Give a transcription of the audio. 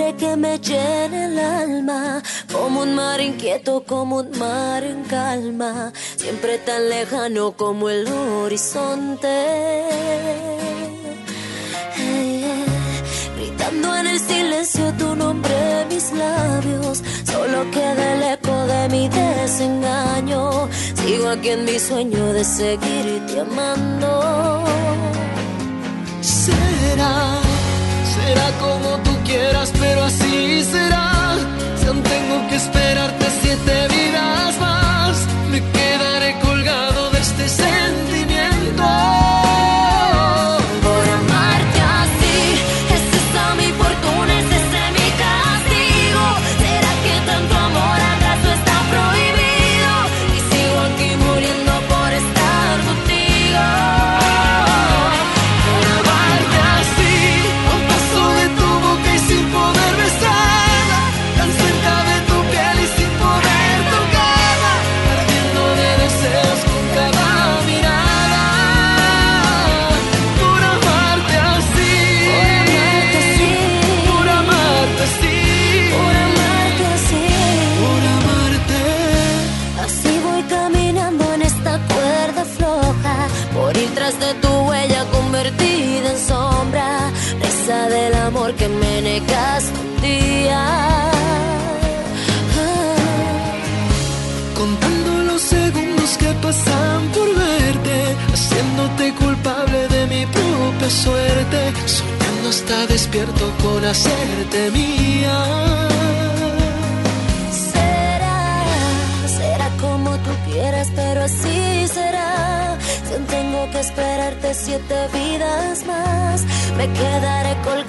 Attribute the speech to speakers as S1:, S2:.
S1: dejaré que me llene el alma, como un mar inquieto, como un mar en calma, siempre tan lejano como el horizonte. Gritando en el silencio tu nombre, mis labios, solo queda el eco de mi desengaño. Sigo aquí en mi sueño de seguirte amando.
S2: Será como tú quieras, pero así será. Si aún tengo que esperarte 7 vidas más, me quedaré colgado de este sentimiento.
S1: Por amarte así, es esa mi fortuna, es ese mi castigo. ¿Será que tanto amor acaso está prohibido? Y sigo aquí muriendo por estar contigo.
S2: Sin poder besarla, tan cerca de tu piel y sin poder tocarla, ardiendo de deseos con cada mirada. Por amarte así, por amarte así,
S1: por amarte así,
S2: por amarte.
S1: Así voy caminando en esta cuerda floja, por ir tras de tu huella convertida en sombra, presa del amor que me negaste un día.
S2: Contando los segundos que pasan por verte, haciéndote culpable de mi propia suerte, soñando hasta despierto con hacerte mía.
S1: Será como tú quieras, pero así será. Si aún tengo que esperarte 7 vidas más, me quedaré colgada